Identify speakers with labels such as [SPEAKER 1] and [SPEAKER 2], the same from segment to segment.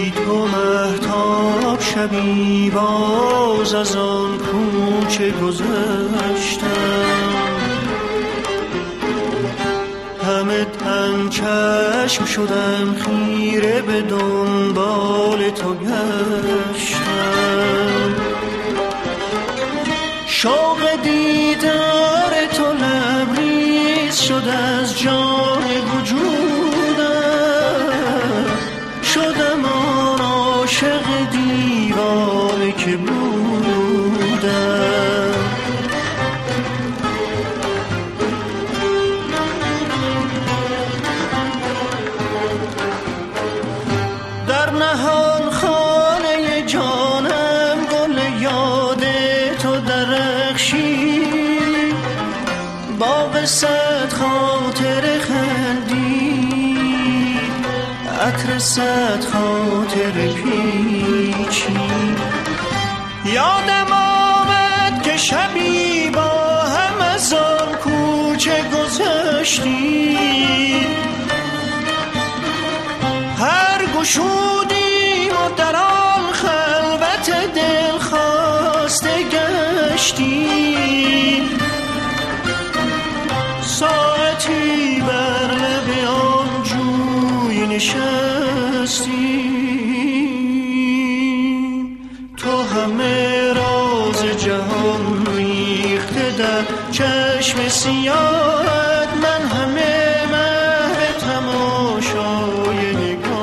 [SPEAKER 1] بی تو مهتاب شبی باز از آن کوچه گذشتم، همه تن چشم شدم خیره به دنبال تو گشتم، شوق دیدار تو لبریز شد از جان وجودم، شدم آن عاشق دیوانه که بودم. در نهان خانه جانم گل یاد تو درخشید، باغ صد خاطر خندید، عطر صد خاطر پیچید. یادم آمد که شبی با هم از آن کوچه گذشتیم، هر گشودیم و در آن خلوت دل خواسته گشتیم، ساعتی بر لب آن جوی نشستیم، تو همه راز جهان ریخته در چشم سیاهت، من همه محو تماشای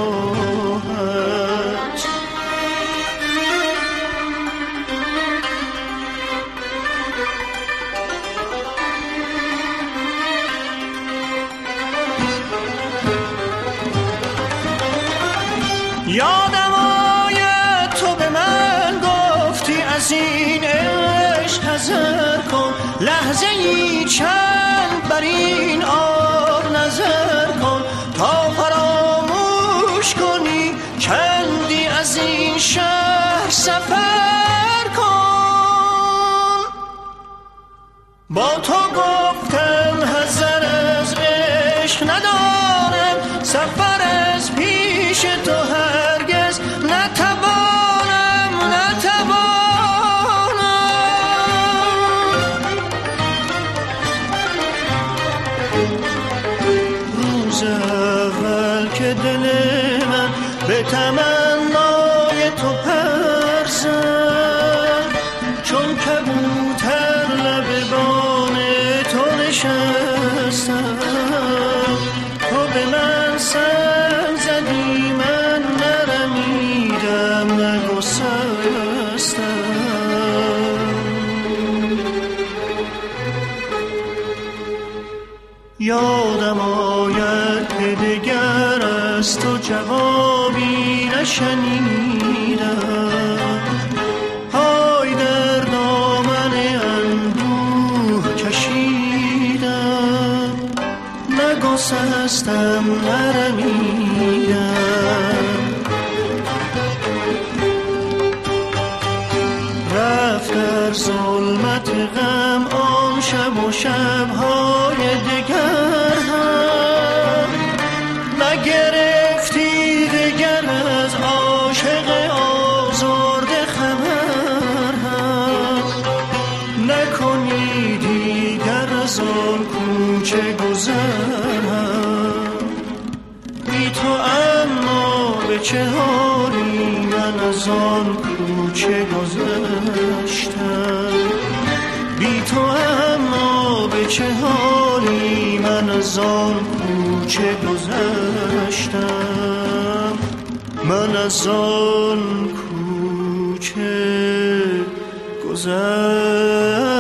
[SPEAKER 1] نگاهت. یادم آید تو به من گفتی از این عشق حذر کن، لحظه ای چند بر این آب نظر کن، تا فراموش کنی چندی از این شهر سفر کن. با تو گفتم حذر از عشق ندارم، سفر از پیش تو هرگز نتوانم، روز اول که دل من به تمنای تو پر زد، چون کبوتر لب بام تو نشستم، تو به من سر زدی من نرمیدم نگسستم. یادم آید که دگر از تو جوابی نشنیدم، های در دامن اندوه کشیدم، نگسستم نرمیدم. رفت در ظلمت غم آن شب و شبهای دگر هم، نگرفتی دگر از عاشق آزرده خبر هم، نکنی دیگر از آن کوچه گذر هم. بی تو اما به چه حالی من از آن کوچه گذشتم، بی تو اما به چه حالی من از آن کوچه گذشتم، من از آن کوچه گذشتم.